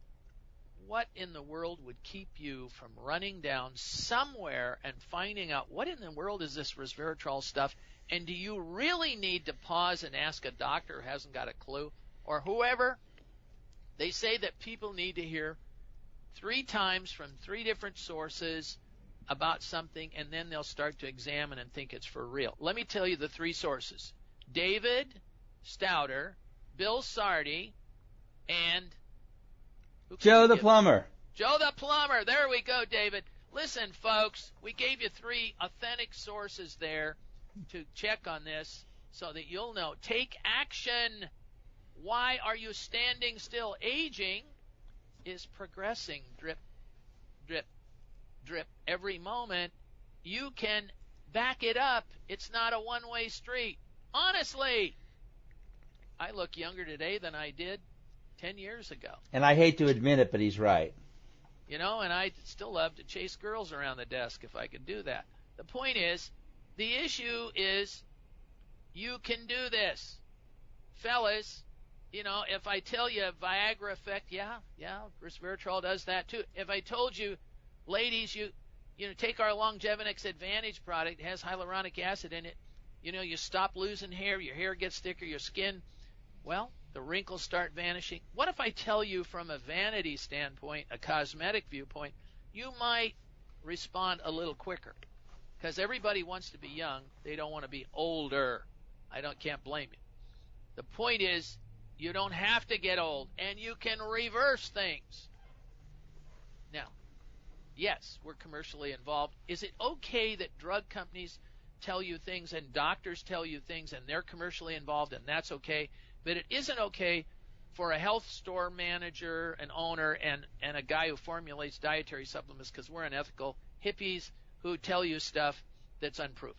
What in the world would keep you from running down somewhere and finding out what in the world is this resveratrol stuff? And do you really need to pause and ask a doctor who hasn't got a clue, or whoever? They say that people need to hear 3 times from 3 different sources about something, and then they'll start to examine and think it's for real. Let me tell you the 3 sources. David Stauder, Bill Sardi, and
Joe the plumber.
Joe the plumber. There we go, David. Listen, folks, we gave you 3 authentic sources there to check on this so that you'll know. Take action. Why are you standing still? Aging is progressing. Drip, drip, drip. Every moment you can back it up. It's not a one-way street. Honestly, I look younger today than I did 10 years ago.
And I hate to admit it, but he's right.
And I'd still love to chase girls around the desk if I could do that. The point is, the issue is you can do this. Fellas, if I tell you Viagra effect, yeah, resveratrol does that too. If I told you, ladies, you take our Longevinex Advantage product, it has hyaluronic acid in it, you stop losing hair, your hair gets thicker, your skin, well, the wrinkles start vanishing. What if I tell you from a vanity standpoint, a cosmetic viewpoint, you might respond a little quicker? because everybody wants to be young. They don't want to be older. Can't blame you. The point is, you don't have to get old, and you can reverse things. Now, yes, we're commercially involved. Is it okay that drug companies tell you things and doctors tell you things and they're commercially involved and that's okay? But it isn't okay for a health store manager, an owner, and a guy who formulates dietary supplements, because we're unethical hippies who tell you stuff that's unproven.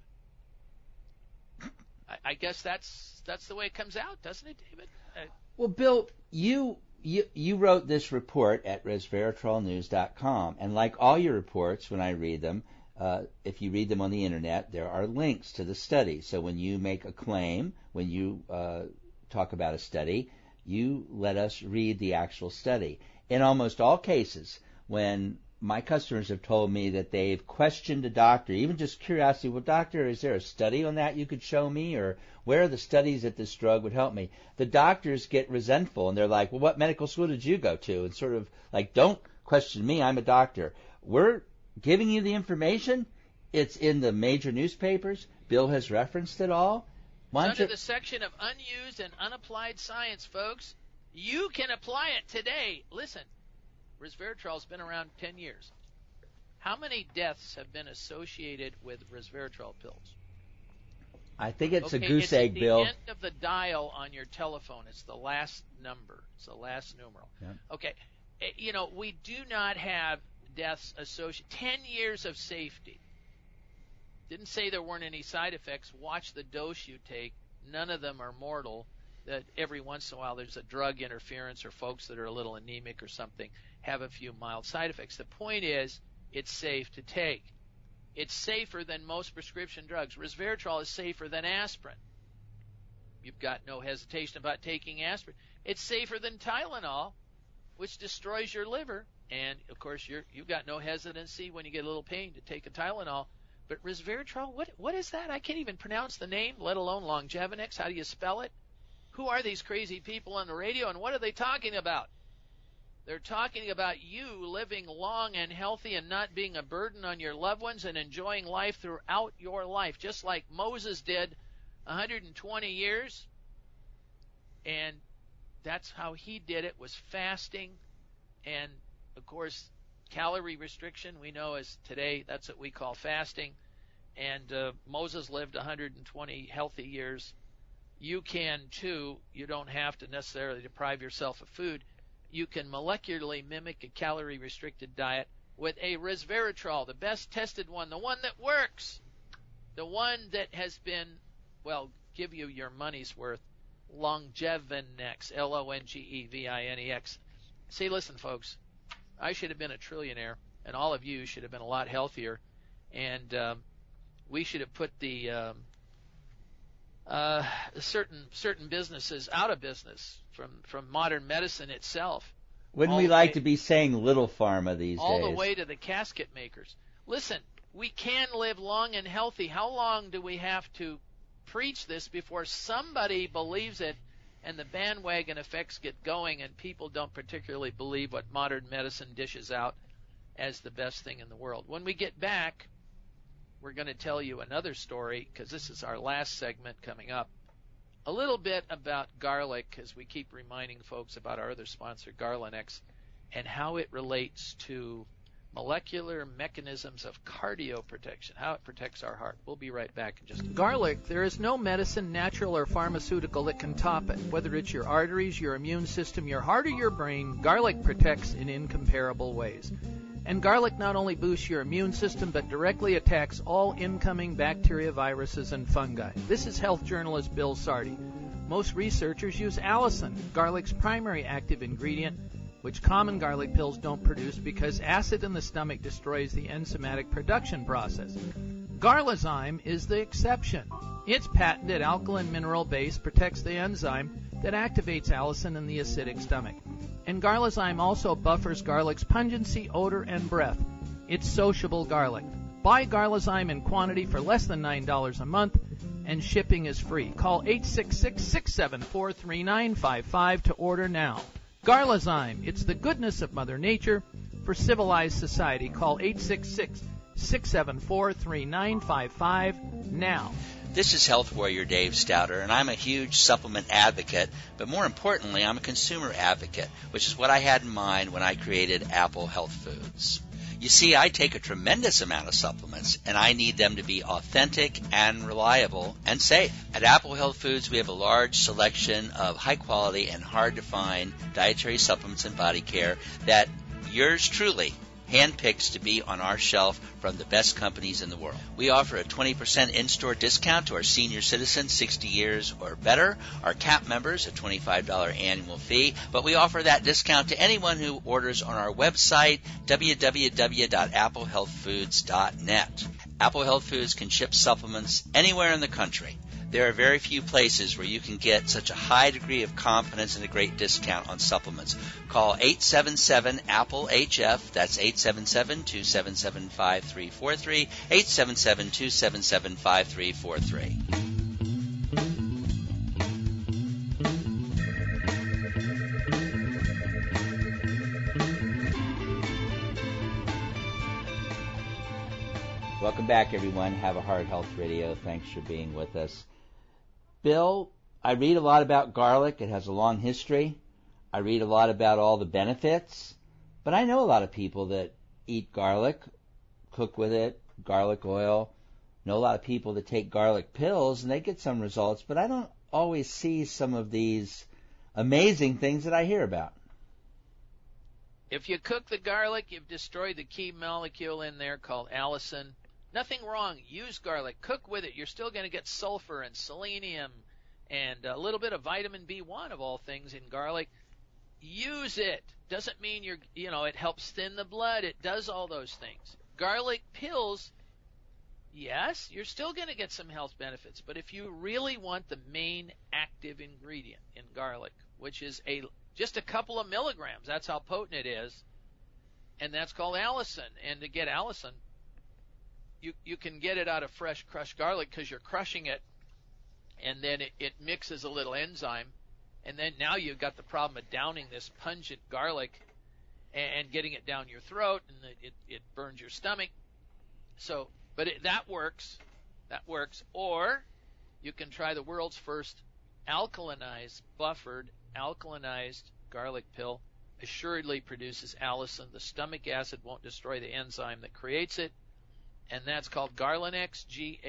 I guess that's the way it comes out, doesn't it, David?
Well, Bill, you wrote this report at resveratrolnews.com, and like all your reports, when I read them, if you read them on the internet, there are links to the study. So when you make a claim, when you talk about a study, you let us read the actual study. In almost all cases, when my customers have told me that they've questioned a doctor, even just curiosity, well, doctor, is there a study on that you could show me? Or where are the studies that this drug would help me? The doctors get resentful, and they're like, well, what medical school did you go to? And sort of like, don't question me, I'm a doctor. We're giving you the information. It's in the major newspapers. Bill has referenced it all.
It's under the section of unused and unapplied science, folks. You can apply it today. Listen, resveratrol's been around 10 years. How many deaths have been associated with resveratrol pills?
I think it's a goose egg, Bill.
It's at the end of the dial on your telephone. It's the last number. It's the last numeral.
Yeah.
Okay. We do not have deaths associated. 10 years of safety. Didn't say there weren't any side effects. Watch the dose you take. None of them are mortal. That every once in a while there's a drug interference, or folks that are a little anemic or something have a few mild side effects. The point is, it's safe to take. It's safer than most prescription drugs. Resveratrol is safer than aspirin. You've got no hesitation about taking aspirin. It's safer than Tylenol, which destroys your liver. And, of course, you've got no hesitancy when you get a little pain to take a Tylenol. But resveratrol, what is that? I can't even pronounce the name, let alone Longevinex. How do you spell it? Who are these crazy people on the radio, and what are they talking about? They're talking about you living long and healthy and not being a burden on your loved ones and enjoying life throughout your life, just like Moses did 120 years. And that's how he did it, was fasting. And, of course, calorie restriction, we know as today, that's what we call fasting. And Moses lived 120 healthy years. You can, too. You don't have to necessarily deprive yourself of food. You can molecularly mimic a calorie-restricted diet with a resveratrol, the best tested one, the one that works, the one that has been, well, give you your money's worth, Longevinex, Longevinex. See, listen, folks, I should have been a trillionaire, and all of you should have been a lot healthier, and we should have put the certain businesses out of business from modern medicine itself.
Wouldn't we like to be saying little pharma these days?
All the way to the casket makers. Listen, we can live long and healthy. How long do we have to preach this before somebody believes it and the bandwagon effects get going and people don't particularly believe what modern medicine dishes out as the best thing in the world? When we get back, we're going to tell you another story, because this is our last segment coming up. A little bit about garlic, as we keep reminding folks about our other sponsor, Garlinex, and how it relates to molecular mechanisms of cardioprotection, how it protects our heart. We'll be right back in just a minute. Garlic, there is no medicine, natural or pharmaceutical, that can top it. Whether it's your arteries, your immune system, your heart, or your brain, garlic protects in incomparable ways. And garlic not only boosts your immune system, but directly attacks all incoming bacteria, viruses, and fungi. This is health journalist Bill Sardi. Most researchers use allicin, garlic's primary active ingredient, which common garlic pills don't produce because acid in the stomach destroys the enzymatic production process. Garlizyme is the exception. Its patented alkaline mineral base protects the enzyme that activates allicin in the acidic stomach. And Garlizyme also buffers garlic's pungency, odor, and breath. It's sociable garlic. Buy Garlizyme in quantity for less than $9 a month, and shipping is free. Call 866-674-3955 to order now. Garlizyme, it's the goodness of Mother Nature for civilized society. Call 866 674-3955 now.
This is Health Warrior Dave Stouter, and I'm a huge supplement advocate, but more importantly, I'm a consumer advocate, which is what I had in mind when I created Apple Health Foods. You see, I take a tremendous amount of supplements, and I need them to be authentic and reliable and safe. At Apple Health Foods, we have a large selection of high-quality and hard-to-find dietary supplements and body care that yours truly handpicks to be on our shelf from the best companies in the world. We offer a 20% in-store discount to our senior citizens 60 years or better, our CAP members a $25 annual fee, but we offer that discount to anyone who orders on our website, www.applehealthfoods.net. Apple Health Foods can ship supplements anywhere in the country. There are very few places where you can get such a high degree of confidence and a great discount on supplements. Call 877-APPLE-HF. That's 877-277-5343, 877-277-5343. Welcome back, everyone. Have a Heart Health Radio. Thanks for being with us. Bill, I read a lot about garlic. It has a long history. I read a lot about all the benefits. But I know a lot of people that eat garlic, cook with it, garlic oil. I know a lot of people that take garlic pills, and they get some results. But I don't always see some of these amazing things that I hear about.
If you cook the garlic, you've destroyed the key molecule in there called allicin. Nothing wrong. Use garlic. Cook with it. You're still going to get sulfur and selenium and a little bit of vitamin B1 of all things in garlic. Use it. Doesn't mean it helps thin the blood. It does all those things. Garlic pills, yes, you're still going to get some health benefits. But if you really want the main active ingredient in garlic, which is just a couple of milligrams, that's how potent it is, and that's called allicin. And to get allicin, you can get it out of fresh crushed garlic because you're crushing it, and then it mixes a little enzyme, and then now you've got the problem of downing this pungent garlic and getting it down your throat, and it burns your stomach. So, but that works. That works. Or you can try the world's first buffered alkalinized garlic pill. Assuredly produces allicin. The stomach acid won't destroy the enzyme that creates it. And that's called Garlinex,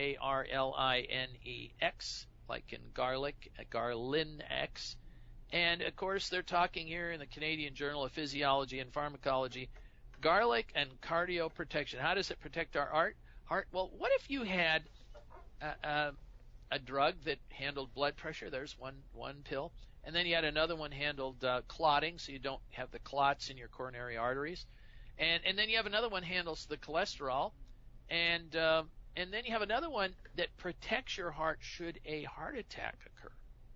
Garlinex, like in garlic, Garlinex. And, of course, they're talking here in the Canadian Journal of Physiology and Pharmacology, garlic and cardioprotection. How does it protect our heart? Well, what if you had a drug that handled blood pressure? There's one pill. And then you had another one handled clotting, so you don't have the clots in your coronary arteries. And then you have another one handles the cholesterol. And then you have another one that protects your heart should a heart attack occur.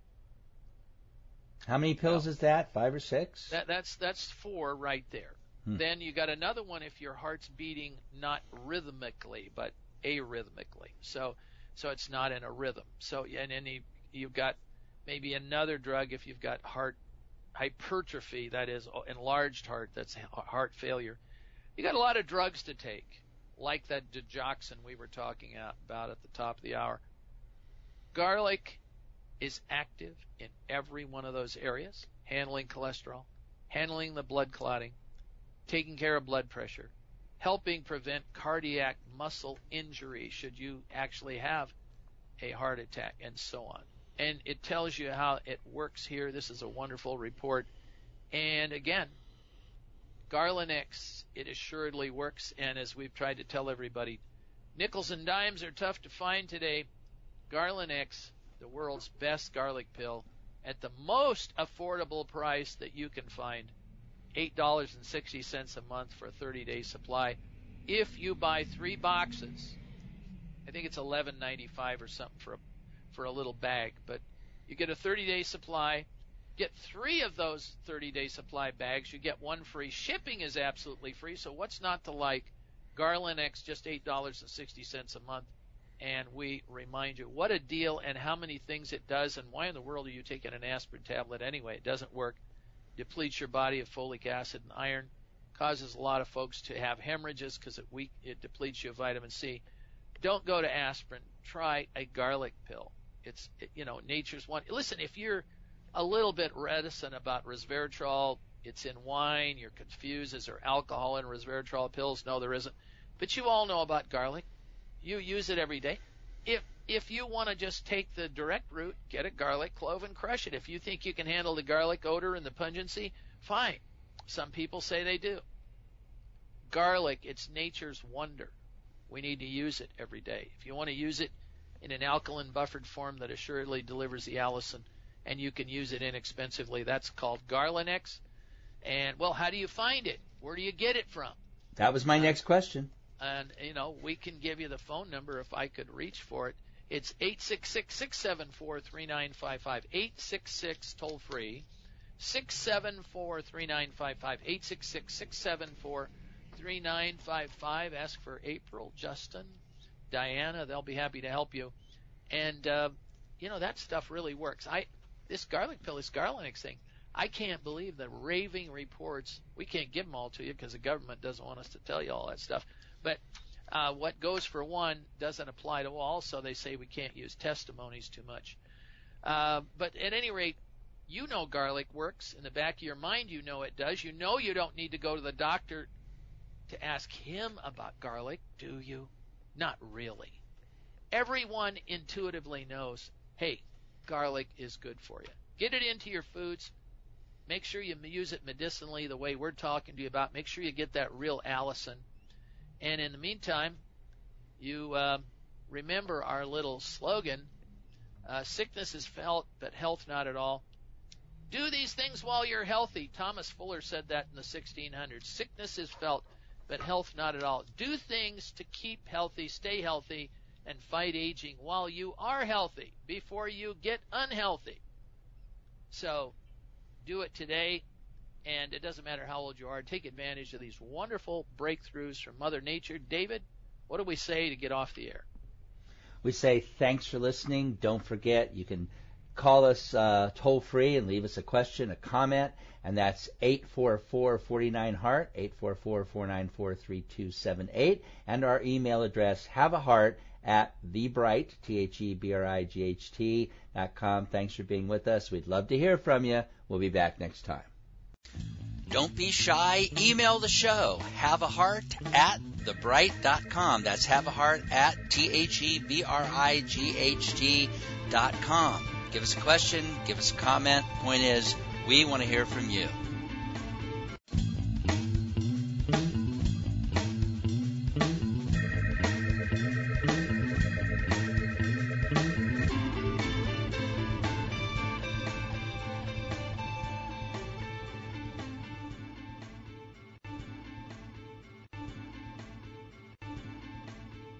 How many pills is that? 5 or 6?
That's 4 right there. Then you got another one if your heart's beating not rhythmically but arrhythmically. So it's not in a rhythm. So and then you've got maybe another drug if you've got heart hypertrophy, that is enlarged heart, that's heart failure. You got a lot of drugs to take, like that digoxin we were talking about at the top of the hour. Garlic is active in every one of those areas, handling cholesterol, handling the blood clotting, taking care of blood pressure, helping prevent cardiac muscle injury should you actually have a heart attack, and so on. And it tells you how it works here. This is a wonderful report. And again, Garlinex, it assuredly works. And as we've tried to tell everybody, nickels and dimes are tough to find today. Garlinex, the world's best garlic pill, at the most affordable price that you can find, $8.60 a month for a 30-day supply. If you buy 3 boxes, I think it's $11.95 or something for a little bag, but you get a 30-day supply. Get 3 of those 30-day supply bags. You get 1 free. Shipping is absolutely free, so what's not to like? Garlinex, just $8.60 a month. And we remind you what a deal and how many things it does, and why in the world are you taking an aspirin tablet anyway? It doesn't work. Depletes your body of folic acid and iron. causes a lot of folks to have hemorrhages because it depletes you of vitamin C. Don't go to aspirin. Try a garlic pill. It's nature's one. Listen, if you're a little bit reticent about resveratrol, it's in wine, you're confused, is there alcohol in resveratrol pills? No, there isn't. But you all know about garlic. You use it every day. If you want to just take the direct route, get a garlic clove and crush it. If you think you can handle the garlic odor and the pungency, fine. Some people say they do. Garlic, it's nature's wonder. We need to use it every day. If you want to use it in an alkaline buffered form that assuredly delivers the allicin, and you can use it inexpensively, that's called Garlinex. And, well, how do you find it? Where do you get it from? That was my next question. And, we can give you the phone number if I could reach for it. It's 866-674-3955, 866 toll-free, 674-3955, 866-674-3955. Ask for April, Justin, Diana. They'll be happy to help you. And, that stuff really works. This garlic pill, this Garlinex thing, I can't believe the raving reports. We can't give them all to you because the government doesn't want us to tell you all that stuff. But what goes for one doesn't apply to all, so they say we can't use testimonies too much. But at any rate, garlic works. In the back of your mind, it does. You don't need to go to the doctor to ask him about garlic, do you? Not really. Everyone intuitively knows, hey, garlic is good for you. Get it into your foods. Make sure you use it medicinally the way we're talking to you about. Make sure you get that real allicin. And in the meantime, you remember our little slogan, sickness is felt, but health not at all. Do these things while you're healthy. Thomas Fuller said that in the 1600s. Sickness is felt, but health not at all. Do things to keep healthy, stay healthy, and fight aging while you are healthy before you get unhealthy. So do it today, and it doesn't matter how old you are. Take advantage of these wonderful breakthroughs from Mother Nature. David, what do we say to get off the air?
We say thanks for listening. Don't forget, you can call us toll-free and leave us a question, a comment, and that's 844-49-HEART, 844-494-3278, and our email address, haveaheart@thebright, TheBright.com. Thanks for being with us. We'd love to hear from you. We'll be back next time. Don't be shy. Email the show, haveaheart@thebright.com. That's haveaheart@TheBright.com. Give us a question, give us a comment. Point is, we want to hear from you.